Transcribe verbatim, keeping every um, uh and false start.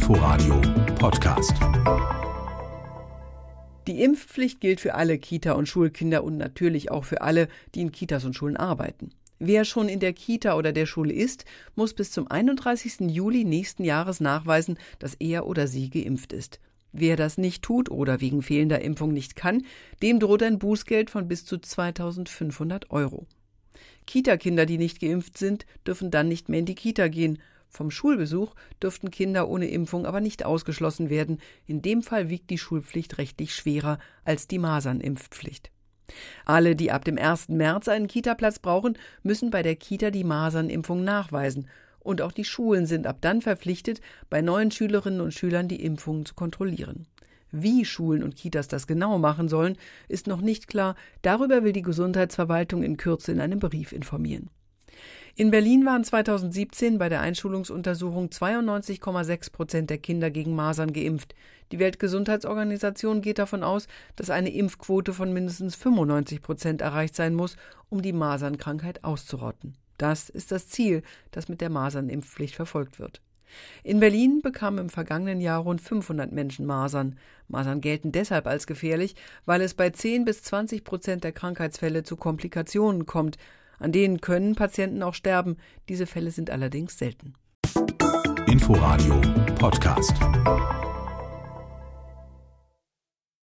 Inforadio Podcast. Die Impfpflicht gilt für alle Kita- und Schulkinder und natürlich auch für alle, die in Kitas und Schulen arbeiten. Wer schon in der Kita oder der Schule ist, muss bis zum einunddreißigsten Juli nächsten Jahres nachweisen, dass er oder sie geimpft ist. Wer das nicht tut oder wegen fehlender Impfung nicht kann, dem droht ein Bußgeld von bis zu zweitausendfünfhundert Euro. Kita-Kinder, die nicht geimpft sind, dürfen dann nicht mehr in die Kita gehen. Vom Schulbesuch dürften Kinder ohne Impfung aber nicht ausgeschlossen werden. In dem Fall wiegt die Schulpflicht rechtlich schwerer als die Masernimpfpflicht. Alle, die ab dem ersten März einen Kitaplatz brauchen, müssen bei der Kita die Masernimpfung nachweisen. Und auch die Schulen sind ab dann verpflichtet, bei neuen Schülerinnen und Schülern die Impfungen zu kontrollieren. Wie Schulen und Kitas das genau machen sollen, ist noch nicht klar. Darüber will die Gesundheitsverwaltung in Kürze in einem Brief informieren. In Berlin waren zweitausendsiebzehn bei der Einschulungsuntersuchung zweiundneunzig Komma sechs Prozent der Kinder gegen Masern geimpft. Die Weltgesundheitsorganisation geht davon aus, dass eine Impfquote von mindestens fünfundneunzig Prozent erreicht sein muss, um die Masernkrankheit auszurotten. Das ist das Ziel, das mit der Masernimpfpflicht verfolgt wird. In Berlin bekamen im vergangenen Jahr rund fünfhundert Menschen Masern. Masern gelten deshalb als gefährlich, weil es bei zehn bis zwanzig Prozent der Krankheitsfälle zu Komplikationen kommt. An denen können Patienten auch sterben. Diese Fälle sind allerdings selten. Inforadio Podcast.